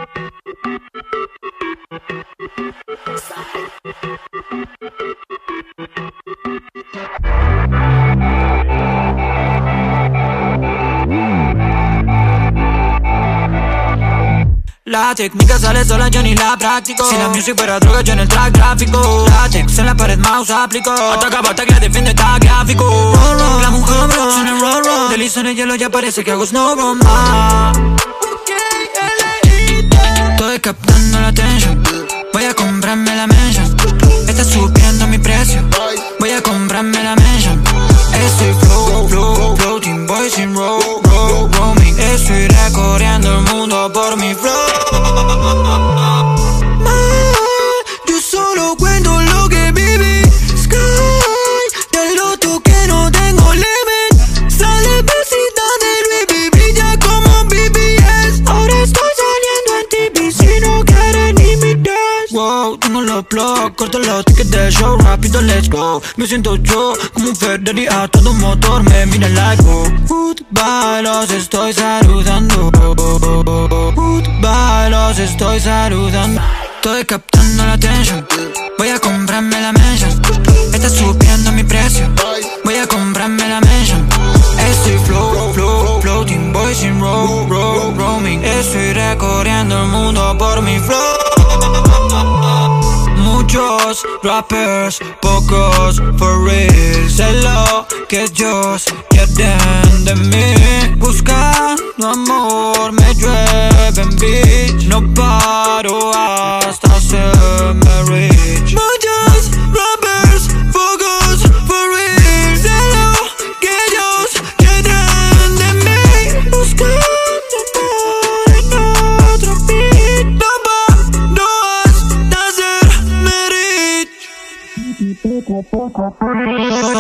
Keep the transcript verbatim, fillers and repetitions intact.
La técnica sale sola, yo ni la practico. Si la music fuera droga, yo en el track gráfico. Látex en la pared, mouse aplico. Ataca, bata, que defiende, está gráfico. Roll, roll, la mujer, bro, suena roll, roll. Deslizo en el hielo, ya parece que hago snowball, ma. Estoy captando la atención. Voy a comprarme la mention. Está subiendo mi precio. Voy a comprarme la mention. Estoy flow, flow, floating, boy sin roll, roll, roaming. Estoy recorriendo el mundo por mi flow. Yo solo cuento lo que viví. Sky, del loto que no tengo limit. Sale besita de Louis V, brilla como B B S. Ahora estoy saliendo en T V si no quieren ni mi dance. Wow, tengo los blogs, corto los tickets del show, rápido let's go. Me siento yo como un Ferrari a todo motor, me mira like oh. Goodbye, los estoy saludando. Goodbye, los estoy saludando. Estoy captando la atención. Voy a comprarme la mention. Está subiendo mi precio. Voy a comprarme la mention. Estoy flow, flow, floating, boy sin roll, roll, roaming. Estoy recorriendo el mundo por mi flow. Muchos rappers, pocos for real. Sé lo que ellos quieren de mí. Buscando amor, me llueven bitch. No paro hasta hacerme rich. Muchos rappers, pocos for real. Sé lo que ellos quieren de mí. Buscando amor en otro beat. No paro hasta hacerme rich.